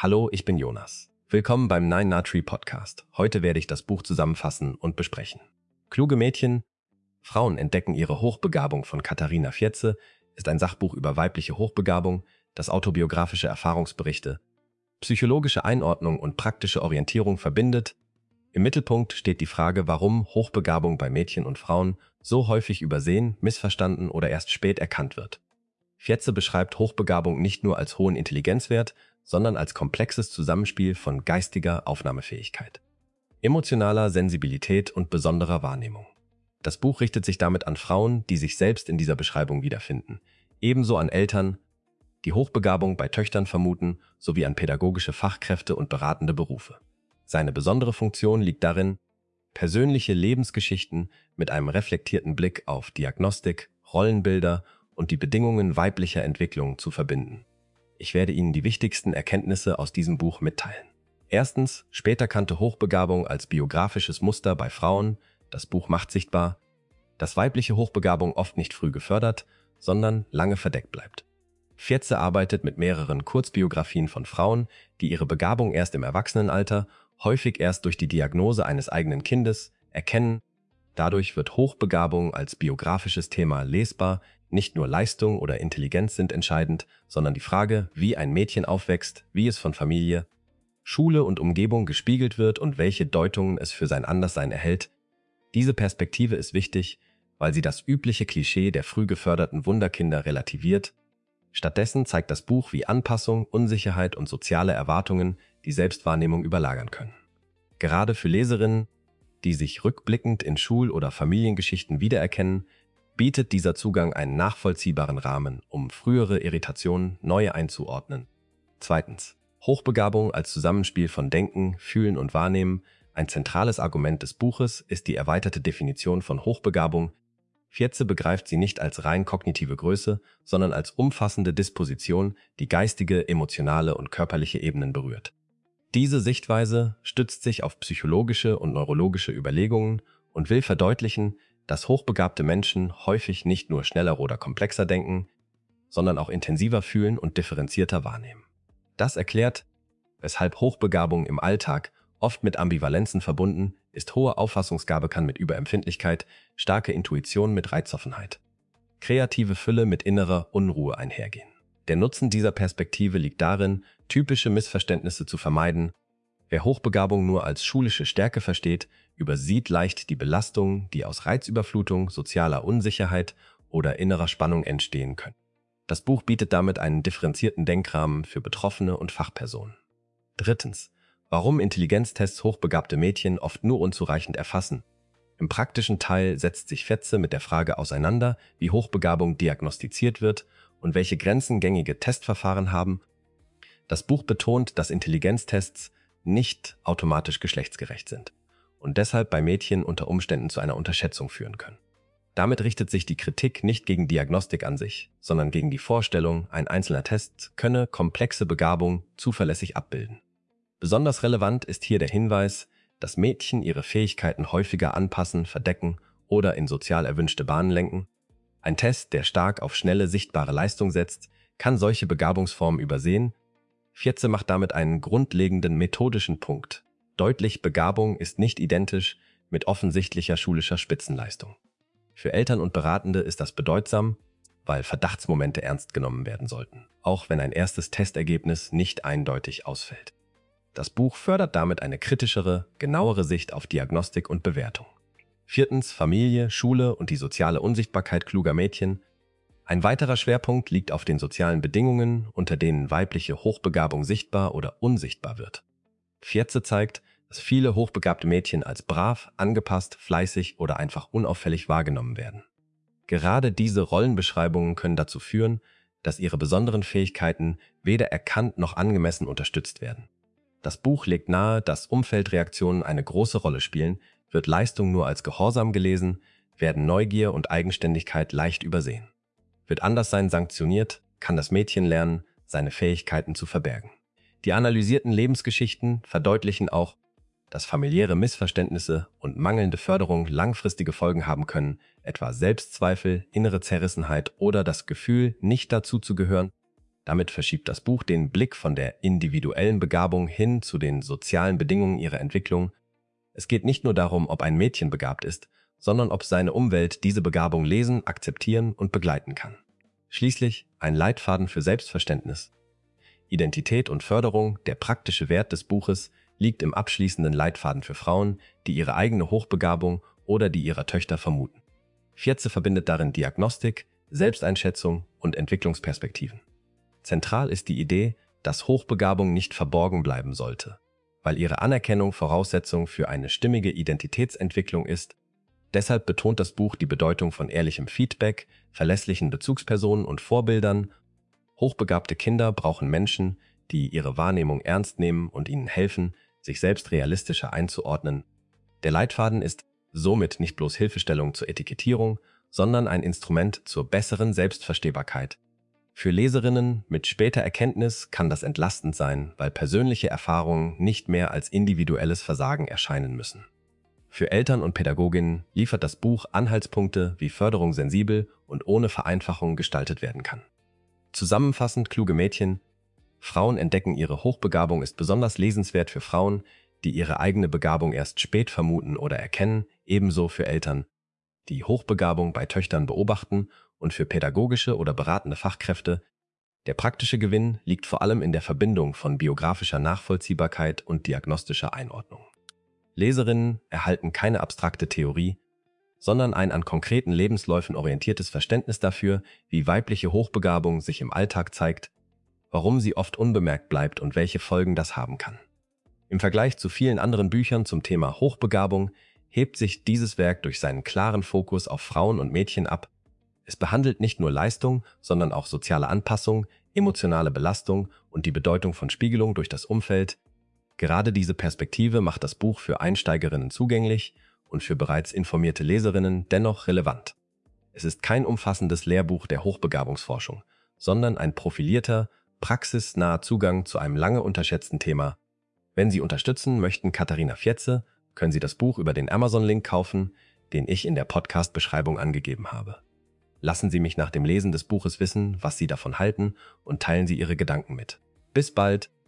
Hallo, ich bin Jonas. Willkommen beim Nine Nutri Podcast. Heute werde ich das Buch zusammenfassen und besprechen. Kluge Mädchen, Frauen entdecken ihre Hochbegabung von Katharina Fietze ist ein Sachbuch über weibliche Hochbegabung, das autobiografische Erfahrungsberichte, psychologische Einordnung und praktische Orientierung verbindet. Im Mittelpunkt steht die Frage, warum Hochbegabung bei Mädchen und Frauen so häufig übersehen, missverstanden oder erst spät erkannt wird. Fietze beschreibt Hochbegabung nicht nur als hohen Intelligenzwert, sondern als komplexes Zusammenspiel von geistiger Aufnahmefähigkeit, emotionaler Sensibilität und besonderer Wahrnehmung. Das Buch richtet sich damit an Frauen, die sich selbst in dieser Beschreibung wiederfinden, ebenso an Eltern, die Hochbegabung bei Töchtern vermuten, sowie an pädagogische Fachkräfte und beratende Berufe. Seine besondere Funktion liegt darin, persönliche Lebensgeschichten mit einem reflektierten Blick auf Diagnostik, Rollenbilder und die Bedingungen weiblicher Entwicklung zu verbinden. Ich werde Ihnen die wichtigsten Erkenntnisse aus diesem Buch mitteilen. Erstens, später kannte Hochbegabung als biografisches Muster bei Frauen. Das Buch macht sichtbar, dass weibliche Hochbegabung oft nicht früh gefördert, sondern lange verdeckt bleibt. Fietze arbeitet mit mehreren Kurzbiografien von Frauen, die ihre Begabung erst im Erwachsenenalter, häufig erst durch die Diagnose eines eigenen Kindes, erkennen. Dadurch wird Hochbegabung als biografisches Thema lesbar. Nicht nur Leistung oder Intelligenz sind entscheidend, sondern die Frage, wie ein Mädchen aufwächst, wie es von Familie, Schule und Umgebung gespiegelt wird und welche Deutungen es für sein Anderssein erhält. Diese Perspektive ist wichtig, weil sie das übliche Klischee der früh geförderten Wunderkinder relativiert. Stattdessen zeigt das Buch, wie Anpassung, Unsicherheit und soziale Erwartungen die Selbstwahrnehmung überlagern können. Gerade für Leserinnen, die sich rückblickend in Schul- oder Familiengeschichten wiedererkennen, bietet dieser Zugang einen nachvollziehbaren Rahmen, um frühere Irritationen neu einzuordnen. Zweitens. Hochbegabung als Zusammenspiel von Denken, Fühlen und Wahrnehmen. Ein zentrales Argument des Buches ist die erweiterte Definition von Hochbegabung. Fietze begreift sie nicht als rein kognitive Größe, sondern als umfassende Disposition, die geistige, emotionale und körperliche Ebenen berührt. Diese Sichtweise stützt sich auf psychologische und neurologische Überlegungen und will verdeutlichen, dass hochbegabte Menschen häufig nicht nur schneller oder komplexer denken, sondern auch intensiver fühlen und differenzierter wahrnehmen. Das erklärt, weshalb Hochbegabung im Alltag oft mit Ambivalenzen verbunden ist. Hohe Auffassungsgabe kann mit Überempfindlichkeit, starke Intuition mit Reizoffenheit, kreative Fülle mit innerer Unruhe einhergehen. Der Nutzen dieser Perspektive liegt darin, typische Missverständnisse zu vermeiden. Wer Hochbegabung nur als schulische Stärke versteht, übersieht leicht die Belastungen, die aus Reizüberflutung, sozialer Unsicherheit oder innerer Spannung entstehen können. Das Buch bietet damit einen differenzierten Denkrahmen für Betroffene und Fachpersonen. Drittens. Warum Intelligenztests hochbegabte Mädchen oft nur unzureichend erfassen. Im praktischen Teil setzt sich Fietze mit der Frage auseinander, wie Hochbegabung diagnostiziert wird und welche Grenzen gängige Testverfahren haben. Das Buch betont, dass Intelligenztests nicht automatisch geschlechtsgerecht sind und deshalb bei Mädchen unter Umständen zu einer Unterschätzung führen können. Damit richtet sich die Kritik nicht gegen Diagnostik an sich, sondern gegen die Vorstellung, ein einzelner Test könne komplexe Begabung zuverlässig abbilden. Besonders relevant ist hier der Hinweis, dass Mädchen ihre Fähigkeiten häufiger anpassen, verdecken oder in sozial erwünschte Bahnen lenken. Ein Test, der stark auf schnelle, sichtbare Leistung setzt, kann solche Begabungsformen übersehen. Fietze macht damit einen grundlegenden methodischen Punkt. Deutlich, Begabung ist nicht identisch mit offensichtlicher schulischer Spitzenleistung. Für Eltern und Beratende ist das bedeutsam, weil Verdachtsmomente ernst genommen werden sollten, auch wenn ein erstes Testergebnis nicht eindeutig ausfällt. Das Buch fördert damit eine kritischere, genauere Sicht auf Diagnostik und Bewertung. Viertens. Familie, Schule und die soziale Unsichtbarkeit kluger Mädchen. Ein weiterer Schwerpunkt liegt auf den sozialen Bedingungen, unter denen weibliche Hochbegabung sichtbar oder unsichtbar wird. Fietze zeigt, dass viele hochbegabte Mädchen als brav, angepasst, fleißig oder einfach unauffällig wahrgenommen werden. Gerade diese Rollenbeschreibungen können dazu führen, dass ihre besonderen Fähigkeiten weder erkannt noch angemessen unterstützt werden. Das Buch legt nahe, dass Umfeldreaktionen eine große Rolle spielen. Wird Leistung nur als Gehorsam gelesen, werden Neugier und Eigenständigkeit leicht übersehen. Wird Anderssein sanktioniert, kann das Mädchen lernen, seine Fähigkeiten zu verbergen. Die analysierten Lebensgeschichten verdeutlichen auch, dass familiäre Missverständnisse und mangelnde Förderung langfristige Folgen haben können, etwa Selbstzweifel, innere Zerrissenheit oder das Gefühl, nicht dazuzugehören. Damit verschiebt das Buch den Blick von der individuellen Begabung hin zu den sozialen Bedingungen ihrer Entwicklung. Es geht nicht nur darum, ob ein Mädchen begabt ist, sondern ob seine Umwelt diese Begabung lesen, akzeptieren und begleiten kann. Schließlich ein Leitfaden für Selbstverständnis. Identität und Förderung, der praktische Wert des Buches, liegt im abschließenden Leitfaden für Frauen, die ihre eigene Hochbegabung oder die ihrer Töchter vermuten. Fjetze verbindet darin Diagnostik, Selbsteinschätzung und Entwicklungsperspektiven. Zentral ist die Idee, dass Hochbegabung nicht verborgen bleiben sollte, weil ihre Anerkennung Voraussetzung für eine stimmige Identitätsentwicklung ist. Deshalb betont das Buch die Bedeutung von ehrlichem Feedback, verlässlichen Bezugspersonen und Vorbildern. Hochbegabte Kinder brauchen Menschen, die ihre Wahrnehmung ernst nehmen und ihnen helfen, sich selbst realistischer einzuordnen. Der Leitfaden ist somit nicht bloß Hilfestellung zur Etikettierung, sondern ein Instrument zur besseren Selbstverstehbarkeit. Für Leserinnen mit später Erkenntnis kann das entlastend sein, weil persönliche Erfahrungen nicht mehr als individuelles Versagen erscheinen müssen. Für Eltern und Pädagoginnen liefert das Buch Anhaltspunkte, wie Förderung sensibel und ohne Vereinfachung gestaltet werden kann. Zusammenfassend, kluge Mädchen: Frauen entdecken ihre Hochbegabung ist besonders lesenswert für Frauen, die ihre eigene Begabung erst spät vermuten oder erkennen, ebenso für Eltern, die Hochbegabung bei Töchtern beobachten, und für pädagogische oder beratende Fachkräfte. Der praktische Gewinn liegt vor allem in der Verbindung von biografischer Nachvollziehbarkeit und diagnostischer Einordnung. Leserinnen erhalten keine abstrakte Theorie, sondern ein an konkreten Lebensläufen orientiertes Verständnis dafür, wie weibliche Hochbegabung sich im Alltag zeigt, warum sie oft unbemerkt bleibt und welche Folgen das haben kann. Im Vergleich zu vielen anderen Büchern zum Thema Hochbegabung hebt sich dieses Werk durch seinen klaren Fokus auf Frauen und Mädchen ab. Es behandelt nicht nur Leistung, sondern auch soziale Anpassung, emotionale Belastung und die Bedeutung von Spiegelung durch das Umfeld. Gerade diese Perspektive macht das Buch für Einsteigerinnen zugänglich und für bereits informierte Leserinnen dennoch relevant. Es ist kein umfassendes Lehrbuch der Hochbegabungsforschung, sondern ein profilierter, praxisnaher Zugang zu einem lange unterschätzten Thema. Wenn Sie unterstützen möchten Katharina Fjetze, können Sie das Buch über den Amazon-Link kaufen, den ich in der Podcast-Beschreibung angegeben habe. Lassen Sie mich nach dem Lesen des Buches wissen, was Sie davon halten, und teilen Sie Ihre Gedanken mit. Bis bald!